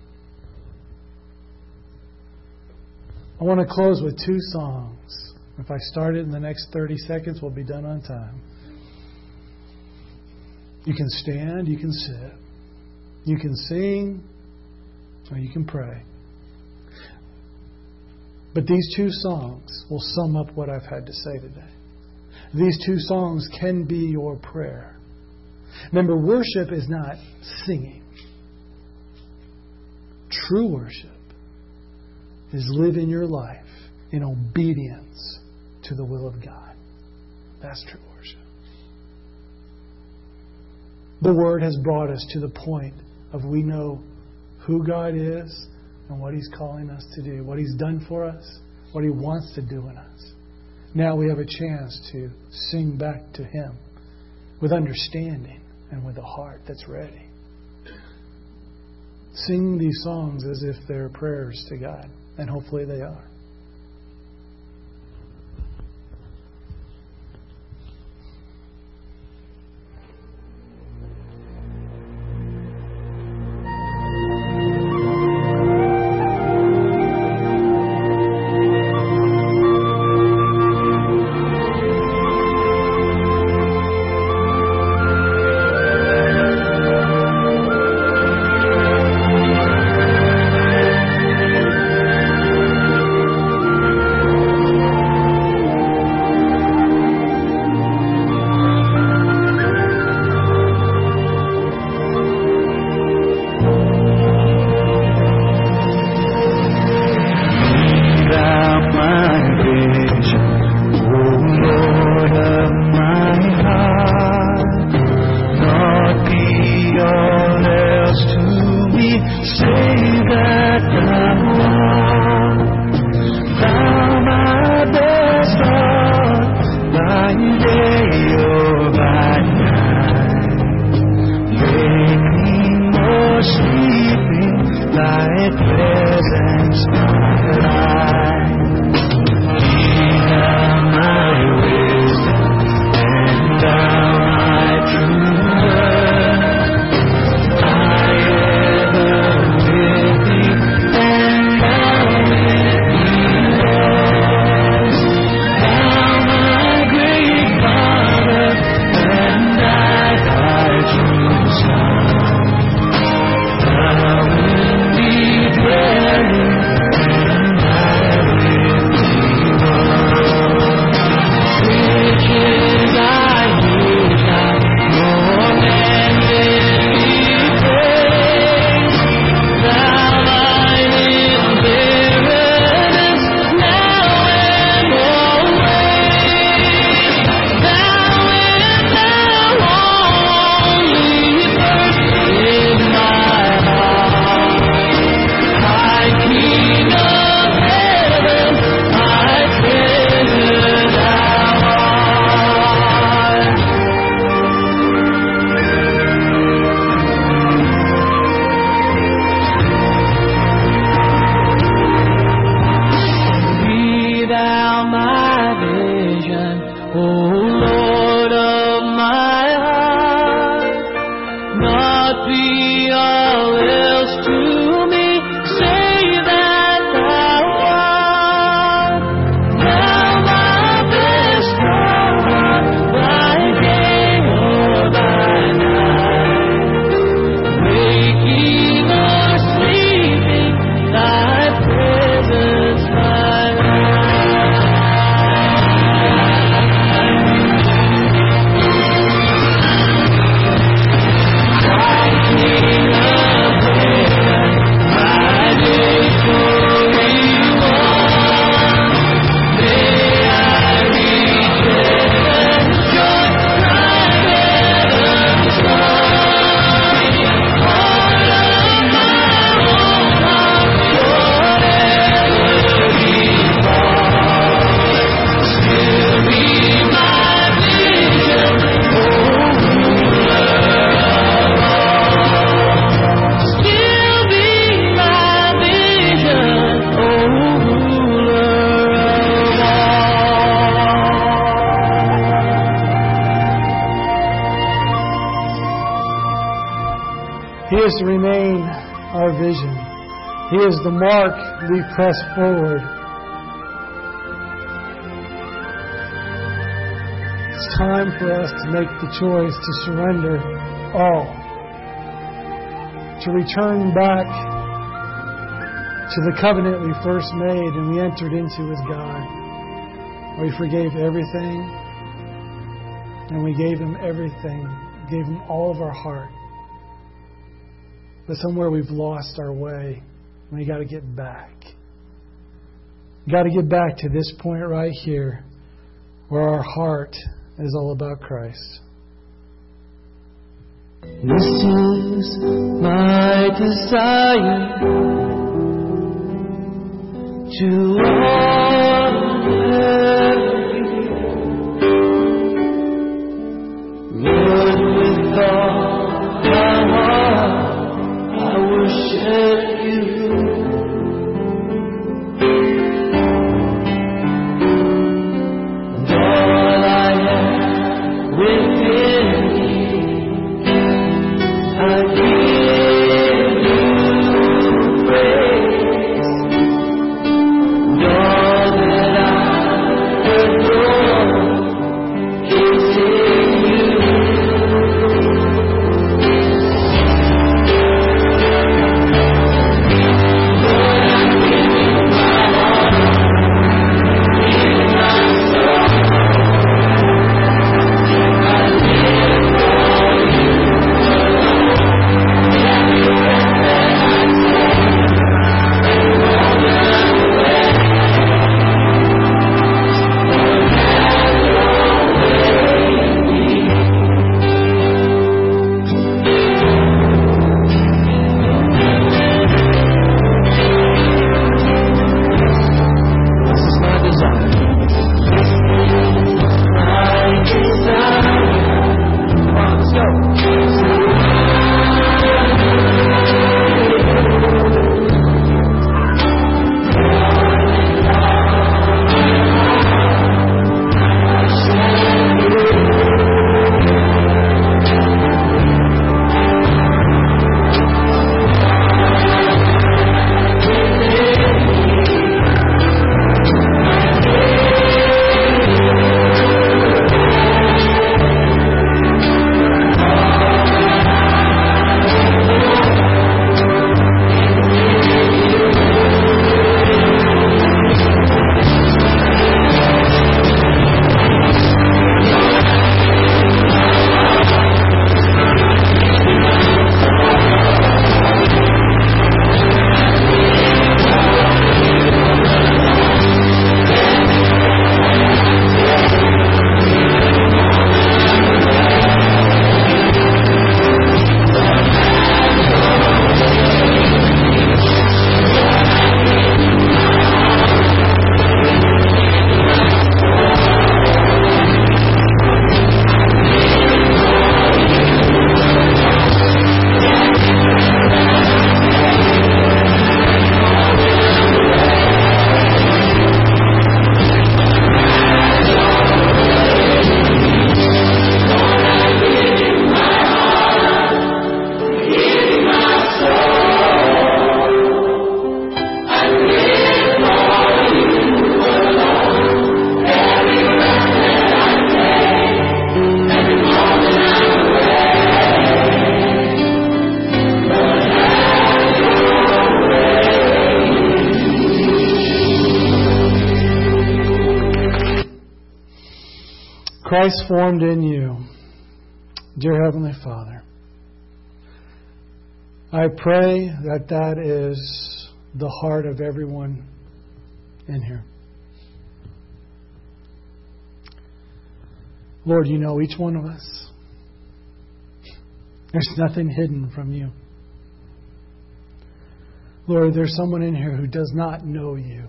I want to close with 2 songs. If I start it in the next 30 seconds, we'll be done on time. You can stand, you can sit, you can sing, or you can pray. But these 2 songs will sum up what I've had to say today. These 2 songs can be your prayer. Remember, worship is not singing. True worship is living your life in obedience to the will of God. That's true worship. The Word has brought us to the point of we know who God is and what He's calling us to do, what He's done for us, what He wants to do in us. Now we have a chance to sing back to Him with understanding and with a heart that's ready. Sing these songs as if they're prayers to God, and hopefully they are. He is to remain our vision. He is the mark we press forward. It's time for us to make the choice to surrender all, to return back to the covenant we first made and we entered into with God. We forgave everything and we gave Him everything, gave Him all of our heart. But somewhere we've lost our way and we got to get back. We got to get back to this point right here where our heart is all about Christ. This is my desire to honor You, Lord, with all my heart I worship You. And all I am within me, I give You praise. And all that I adore is in You. Christ formed in you. Dear Heavenly Father, I pray that that is the heart of everyone in here. Lord, You know each one of us. There's nothing hidden from You. Lord, there's someone in here who does not know You.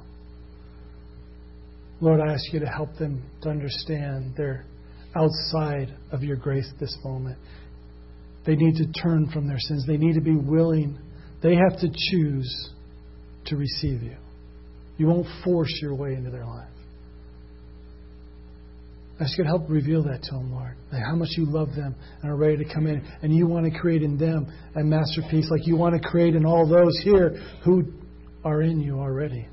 Lord, I ask You to help them to understand they're outside of Your grace this moment. They need to turn from their sins. They need to be willing. They have to choose to receive You. You won't force Your way into their life. I ask you to help reveal that to them, Lord. Like how much you love them and are ready to come in. And you want to create in them a masterpiece like you want to create in all those here who are in you already.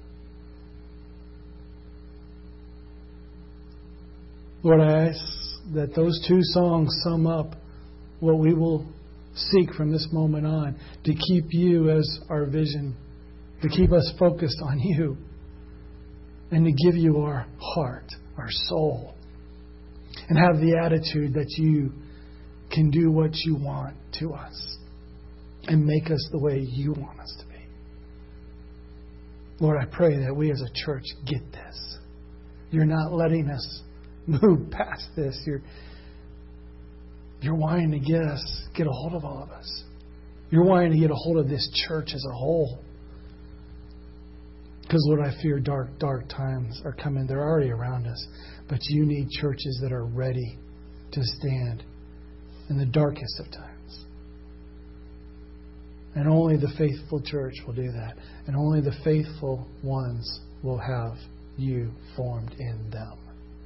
Lord, I ask that those two songs sum up what we will seek from this moment on, to keep you as our vision, to keep us focused on you, and to give you our heart, our soul, and have the attitude that you can do what you want to us and make us the way you want us to be. Lord, I pray that we as a church get this. You're not letting us move past this. You're wanting to get a hold of all of us. You're wanting to get a hold of this church as a whole. Because, Lord, I fear dark times are coming. They're already around us. But you need churches that are ready to stand in the darkest of times. And only the faithful church will do that. And only the faithful ones will have you formed in them.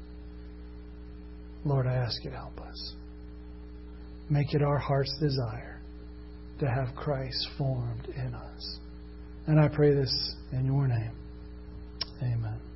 Lord, I ask you to help us. Make it our heart's desire to have Christ formed in us. And I pray this in your name. Amen.